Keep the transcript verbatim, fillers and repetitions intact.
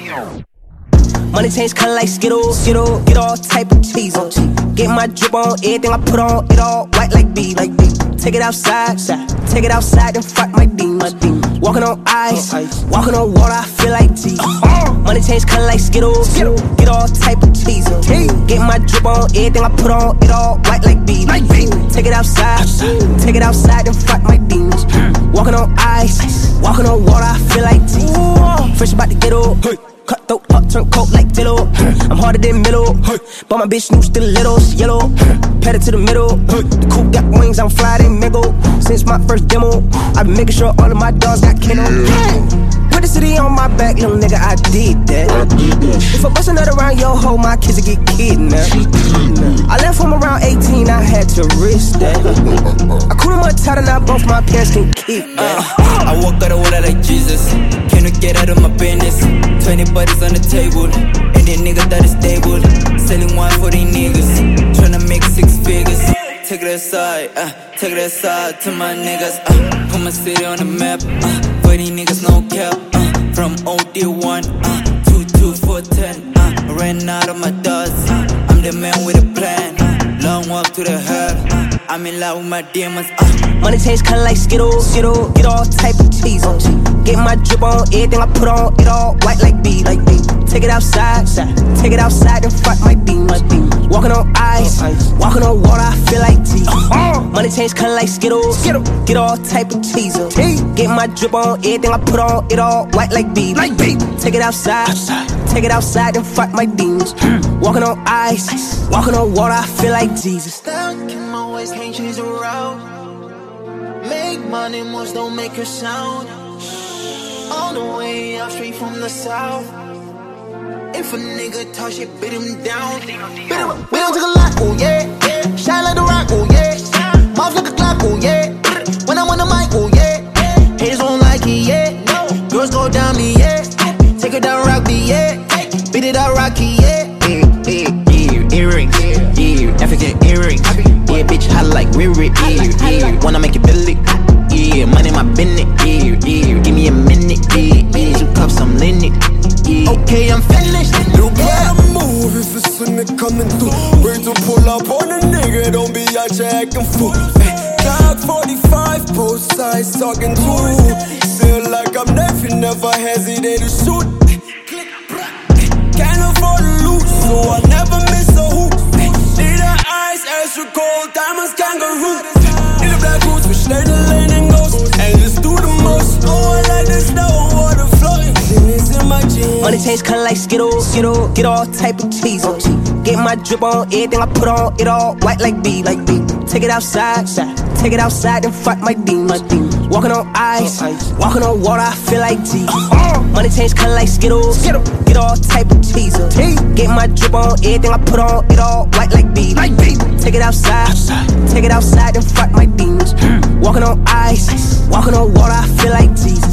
Money change color like Skittles, Skittle, get all type of cheese on. Get my drip on, everything I put on, it all white like B, like B. Take it outside, take it outside and fight my demons. Walking on ice, walking on water, I feel like Jesus. Money change color like Skittles, get all type of cheese on. Get my drip on, everything I put on, it all white like B, like B. Take it outside, take it outside and fight my demons. Walking on ice, walking on water, I feel like Jesus. Fresh about to get old. Cut throat, hot turn coat like Dillo. I'm harder than middle, but my bitch new still little, she yellow. Pedal to the middle, the coupe got wings, I'm fly, they mingle. Since my first demo, I've been making sure all of my dogs got kennel. Put the city on my back, little nigga, I did that. If I bust another round your hoe, my kids will get kidnapped. I left home around eighteen, I had to risk that. I cool them up tighter, now both my pants can keep that. I walk out of water like Jesus. Can you get out of my business? Twenty buddies on the table, and the nigga that is stable. Selling wine for these niggas, tryna make six figures. Take it aside, uh, take it aside to my niggas. Uh, put my city on the map, uh, for these niggas no cap. Uh, from O D one, uh, two two four ten. Uh, I ran out of my thoughts. Uh, I'm the man with a plan. Uh, long walk to the hell. Uh, I'm in love with my demons. Uh. Money change color like Skittles, Skittle, get all type of cheese on. Get my drip on, everything I put on, it all white like B, like B. Take it outside, take it outside and fight my demons. Walking on ice, walking on water, I feel like Jesus. Money change color like Skittles, get all type of cheese on. Get my drip on, everything I put on, it all white like B, like B. Take it outside, take it outside and fight my demons. Walking on ice, walking on water, I feel like Jesus. Stuck in my ways, can't change the route. Make money moves, don't make a sound. On the way out, straight from the south. If a nigga talk shit, beat him down. Beat him, beat him to the lot, oh yeah, yeah. Shine like the rock, oh yeah. Mouth like a clock, oh yeah. When I'm on the mic, oh yeah. Haters don't like it, yeah. Girls go down me, yeah. Take it down, rock me, yeah. Beat it out, rocky, yeah. Yeah, yeah, yeah. Earrings, yeah. African earrings, yeah. Bitch hot like Riri, yeah, yeah. Wanna make it Billy, yeah. Money in my business, yeah, yeah. Give me a minute, yeah, yeah. Two cups, I'm lit, yeah. Okay, I'm finished. You gotta move if it's when it coming through. Wait to pull up on a nigga, don't be out here acting fool. Glock forty-five, both sides talking through. Feel like I'm never, never hesitate to shoot. Can't afford to lose, so I never miss a hoop. Need her eyes, extra cold, diamonds, kangaroo. In the black boots, we stay the lane and ghost. And just do the most. Oh, I like the snow, water flowing. In my jeans. Money change color like Skittles, Skittle, get all type of cheese on. Get my drip on, everything I put on, it all white like B, like B. Take it outside, take it outside and fight my demons. Walking on ice, walking on water, I feel like Jesus. Money change color like Skittles, get all type of cheese on. Get my drip on, everything I put on, it all white like B, like B. Take it outside, take it outside and fight my demons. Walking on ice, walking on water, I feel like Jesus.